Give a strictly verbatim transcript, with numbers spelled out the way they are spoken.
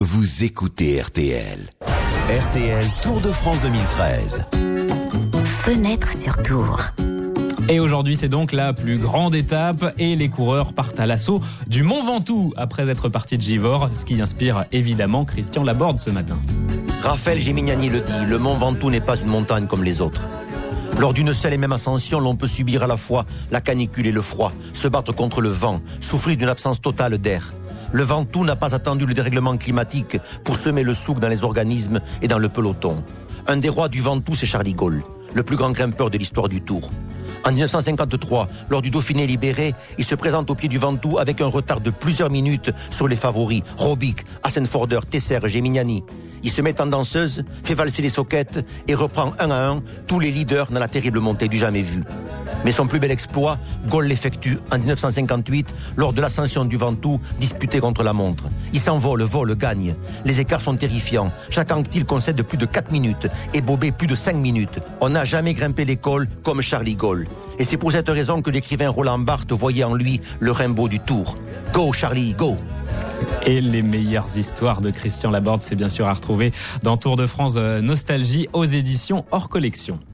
Vous écoutez R T L. R T L Tour de France deux mille treize. Fenêtre sur Tour. Et aujourd'hui, c'est donc la plus grande étape et les coureurs partent à l'assaut du Mont Ventoux après être partis de Givors, ce qui inspire évidemment Christian Laborde ce matin. Raphaël Gimignani le dit, le Mont Ventoux n'est pas une montagne comme les autres. Lors d'une seule et même ascension, l'on peut subir à la fois la canicule et le froid, se battre contre le vent, souffrir d'une absence totale d'air. Le Ventoux n'a pas attendu le dérèglement climatique pour semer le souk dans les organismes et dans le peloton. Un des rois du Ventoux, c'est Charlie Gaulle, le plus grand grimpeur de l'histoire du Tour. En dix-neuf cent cinquante-trois, lors du Dauphiné libéré, il se présente au pied du Ventoux avec un retard de plusieurs minutes sur les favoris, Robic, Hassenforder, Tesser, Gimignani. Il se met en danseuse, fait valser les soquettes et reprend un à un tous les leaders dans la terrible montée du jamais vu. Mais son plus bel exploit, Gaulle l'effectue en dix-neuf cent cinquante-huit lors de l'ascension du Ventoux disputée contre la montre. Il s'envole, vole, gagne. Les écarts sont terrifiants. Chaque Anquetil concède plus de quatre minutes et Bobet plus de cinq minutes. On n'a jamais grimpé l'école comme Charlie Gaulle. Et c'est pour cette raison que l'écrivain Roland Barthes voyait en lui le Rimbaud du Tour. Go Charlie, go! Et les meilleures histoires de Christian Laborde, c'est bien sûr à retrouver dans Tour de France Nostalgie aux éditions hors collection.